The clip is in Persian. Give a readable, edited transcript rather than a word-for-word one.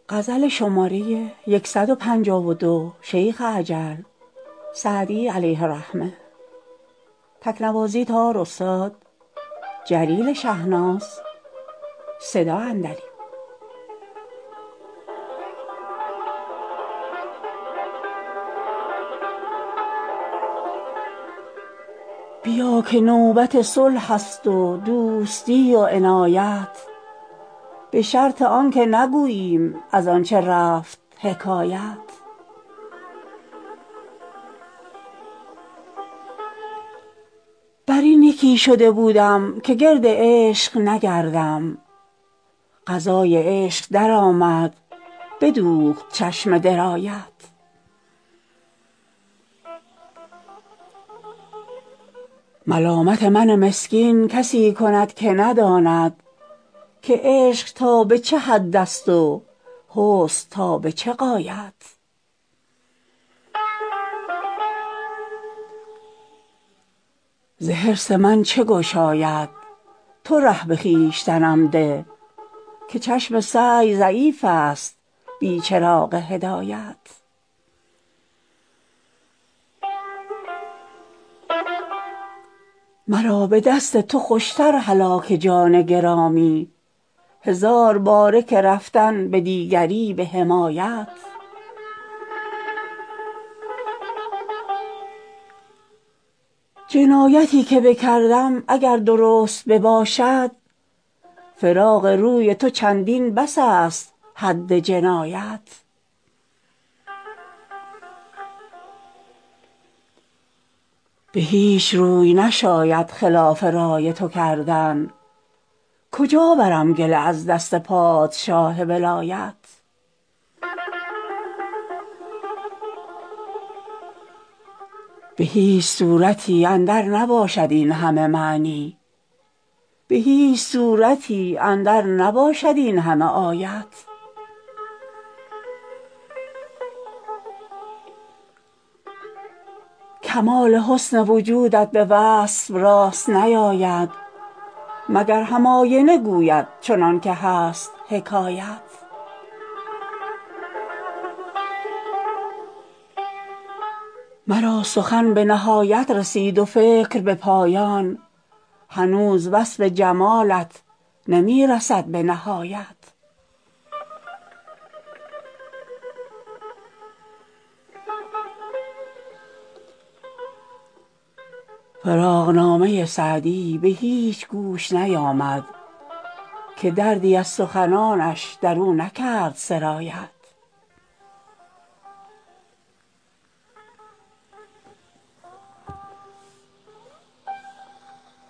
غزل شماره 152 شیخ عجل سعدی علیه الرحمه. تکنوازی تا استاد جلیل شهناز. صدا اندری. بیا که نوبت صلح است و دوستی و عنایت، به شرط آنکه نگوییم از آنچه رفت حکایت. بر این یکی شده بودم که گرد عشق نگردم، قضای عشق درآمد بدوخت چشم درایت. ملامت من مسکین کسی کند که نداند، که عشق تا به چه حد است و حسن تا به چه غایت. ز حرص من چه گشاید تو ره به خویشتنم ده، که چشم سعی ضعیف است بی چراغ هدایت. مرا به دست تو خوشتر هلاک جان گرامی، هزار باره که رفتن به دیگری به حمایت. جنایتی که بکردم اگر درست بباشد، فراق روی تو چندین بس است حد جنایت. به هیچ روی نشاید خلاف رای تو کردن، کجا برم گله از دست پادشاه ولایت. به هیچ صورتی اندر نباشد این همه معنی، به هیچ صورتی اندر نباشد این همه آیت. کمال حسن وجودت به وصف راست نیاید، مگر هم آینه گوید چنان که هست حکایت. مرا سخن به نهایت رسید و فکر به پایان، هنوز وصف جمالت نمی رسد به نهایت. فراقنامه سعدی به هیچ گوش نیامد، که دردی از سخنانش در او نکرد سرایت.